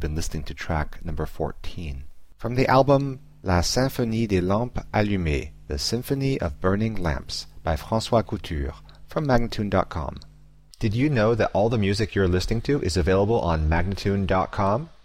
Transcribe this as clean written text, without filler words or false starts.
been listening to track number 14. From the album La Symphonie des Lampes Allumées, The Symphony of Burning Lamps, by François Couture, from Magnatune.com. Did you know that all the music you're listening to is available on Magnatune.com?